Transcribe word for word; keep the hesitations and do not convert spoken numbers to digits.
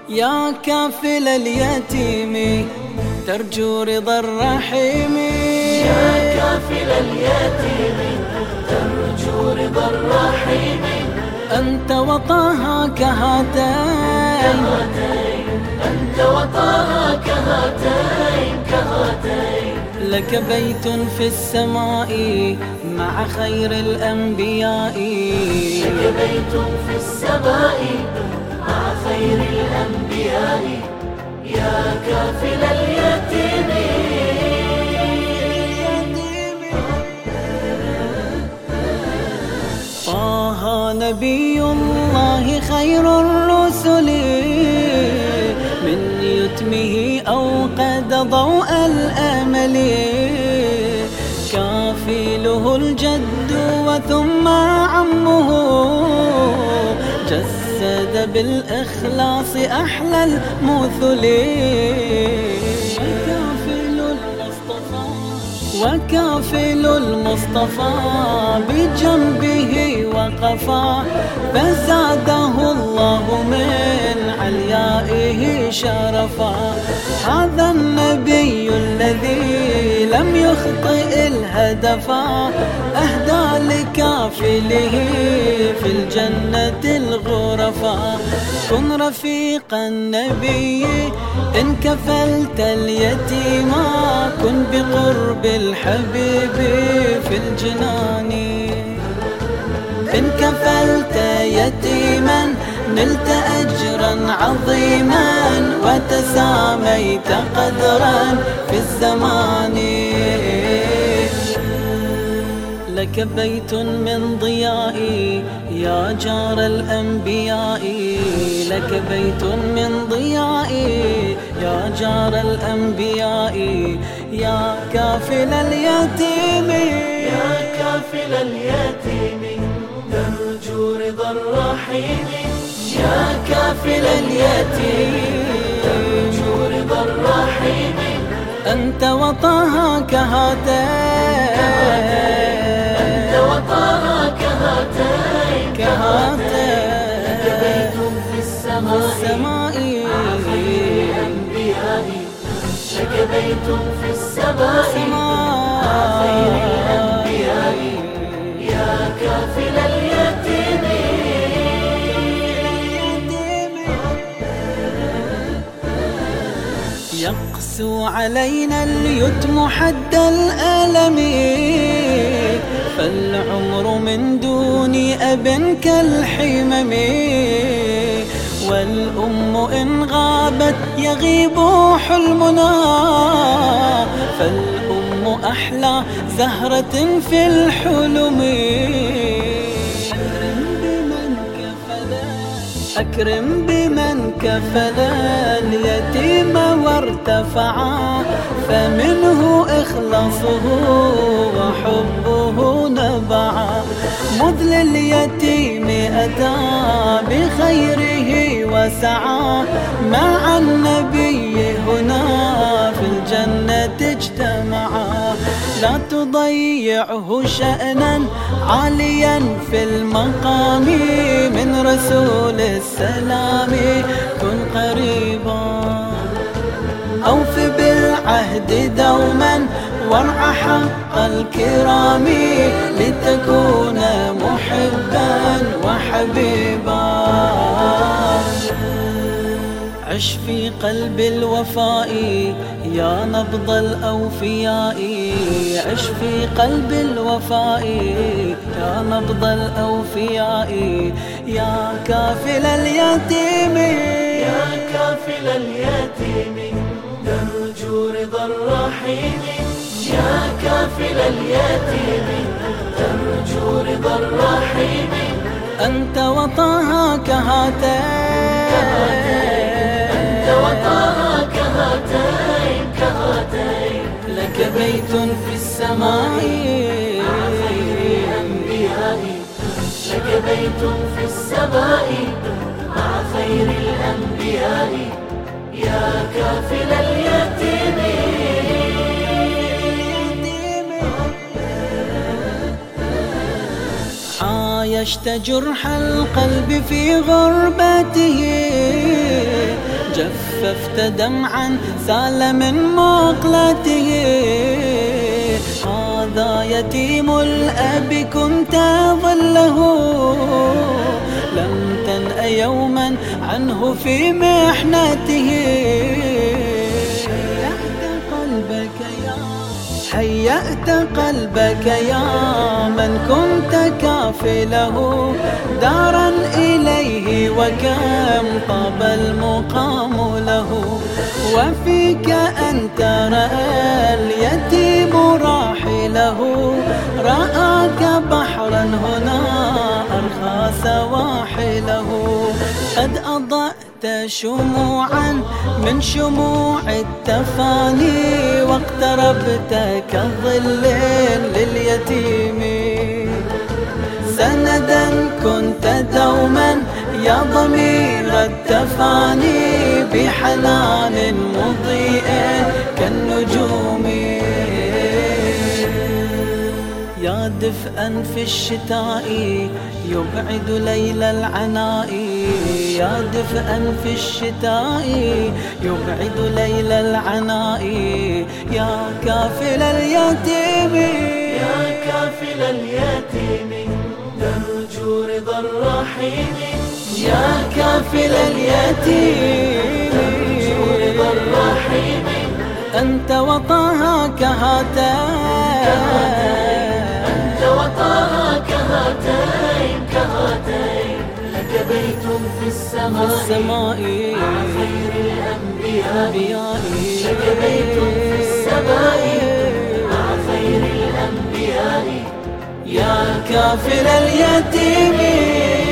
يا كافل اليتيم ترجو رضا الرحيم، يا كافل اليتيم ترجو رضا الرحيم. أنت وطاها كهاتين أنت وطاها كهاتين كهاتين. لك بيت في السماء مع خير الأنبياء، لك بيت في السماء مع خير الأنبياء. يا كافل اليتيم طه نبي الله خير الرسل، من يتمه أوقد ضوء الأمل. كافله الجد وثم عمه، جسد بالإخلاص أحلى المثل. وكافل المصطفى بجنبه وقفا، فزاده الله من عليائه شرفا. هذا النبي الذي لم يخطئ الهدفا، أهدى لكافله في الجنة الغرفا. كن رفيق النبي إن كفلت اليتيم، كن بقرب الحبيب في الجنان. إن كفلت يتيما نلت أجرا عظيما، وتساميت قدرا في الزمان. لك بيت من ضيائي يا جار الأنبياء، لك بيت من ضيائي يا جار الأنبياء. يا كافل اليتيم يا كافل اليتيم ترجو رضا الرحيم. يا كافل اليتيم ترجو رضا الرحيم. أنت وطاها كهاتين أنت وطاها كهاتين كهاتين. لك بيت في السماء مع خير الأنبياء. لك بيت في السماء مع خير الأنبياء. يا كافل اليتيم يقسو علينا اليتم حد الألم، فالعمر من دون أب كالحمم. والأم إن غابت يغيب حلمنا، فالأم أحلى زهرة في الحلم. أكرم بمن كفل اليتيم وارتفعا، فمنه إخلاصه وحبه نبعا. مذ لليتيم أتى بخيره وسعى، مع النبي هنا في الجنة اجتمعا. لا تضيعه شأنا عاليا في المقام، من رسول السلام كن قريبا. أوف بالعهد دوما وارع حق الكرام، لتكون محبا وحبيبا. عش في قلب الوفاء يا نبض الأوفياء، عش في قلب الوفاء يا نبض الأوفياء. يا كافل اليتيم يا كافل اليتيم ترجو رضا الرحيم. يا كافل اليتيم ترجو رضا الرحيم. أنت وطاها كهاتين أنت وطاها كهاتين كهاتين. لك بيت في السماء مع خير الأنبياء. لك بيت في السماء مع خير الأنبياء. يا كافل اليتيم عايشت جرح القلب في غربته، شففت دمعا سال من مقلته. هذا يتيم الأب كنت ظله، لم تنأ يوما عنه في محنته. هيأت قلبك يا من كنت كافله، دارا إليه وكم طاب المقام له. وفيك أنت رأى اليتيم راحله، رآك بحرا هنا أرخى سواحله. قد أضأت شموعا من شموع التفاني، واقتربت كظل لليتيم. سندا كنت دوما يا ضمير التفاني، بحنان مضيء كالنجوم. يا دفئا في الشتاء يبعد ليل العناء، يا دفئا في الشتاء يبعد ليل العناء. يا كافل اليتيم، يا كافل اليتيم نرجو رضا الرحيم. يا كافل اليتيم نرجو رضا الرحيم. أنت وطاها كهاتين، أنت وطاها كهاتين كهاتين. لك بيت في السماء, السماء مع خير الأنبياء. لك بيت في السماء مع خير الأنبياء. يا كافل اليتيم.